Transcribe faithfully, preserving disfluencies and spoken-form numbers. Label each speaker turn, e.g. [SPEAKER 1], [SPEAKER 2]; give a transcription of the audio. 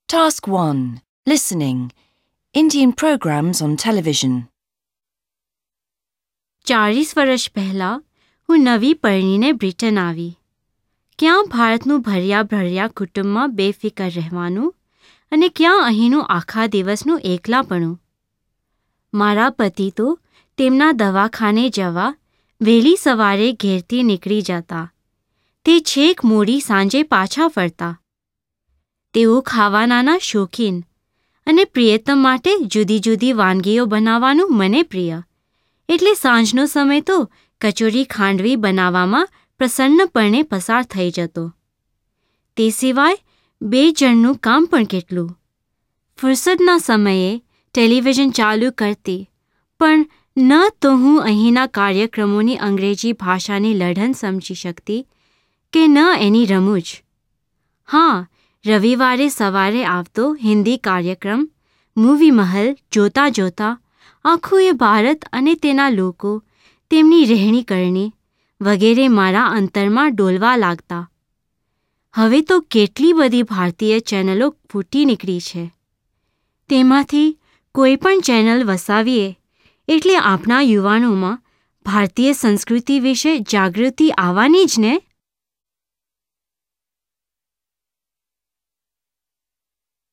[SPEAKER 1] Task one. Listening. Indian programs on television.
[SPEAKER 2] ચાળીસ વર્ષ પહેલાં હું નવી પરણીને બ્રિટન આવી. ક્યાં ભારતનું ભર્યા ભર્યા કુટુંબમાં બેફિકર રહેવાનું અને ક્યાં અહીંનું આખા દિવસનું એકલાપણું. મારા પતિ તો તેમના દવાખાને જવા વહેલી સવારે ઘેરથી નીકળી જતા. તે છેક મોડી સાંજે પાછા ફરતા. તેઓ ખાવાનાના શોખીન અને પ્રિયતમ માટે જુદી જુદી વાનગીઓ બનાવવાનું મને પ્રિય. એટલે સાંજનો સમય તો કચોરી ખાંડવી બનાવવામાં પ્રસન્નપણે પસાર થઈ જતો. તે સિવાય બે જણનું કામ પણ કેટલું. ફુરસદના સમયે ટેલિવિઝન ચાલુ કરતી, પણ ન તો હું અહીંના કાર્યક્રમોની અંગ્રેજી ભાષાની લઢણ સમજી શકતી કે ન એની રમૂજ. હા, રવિવારે સવારે આવતો હિન્દી કાર્યક્રમ મૂવી મહલ જોતા જોતા આખું એ ભારત અને તેના લોકો, તેમની રહેણી કરણી વગેરે મારા અંતરમાં ડોલવા લાગતા. હવે તો કેટલી બધી ભારતીય ચેનલો ફૂટી નીકળી છે. તેમાંથી કોઈ પણ ચેનલ વસાવીએ એટલે આપણા યુવાનોમાં ભારતીય સંસ્કૃતિ વિશે જાગૃતિ આવવાની જ ને.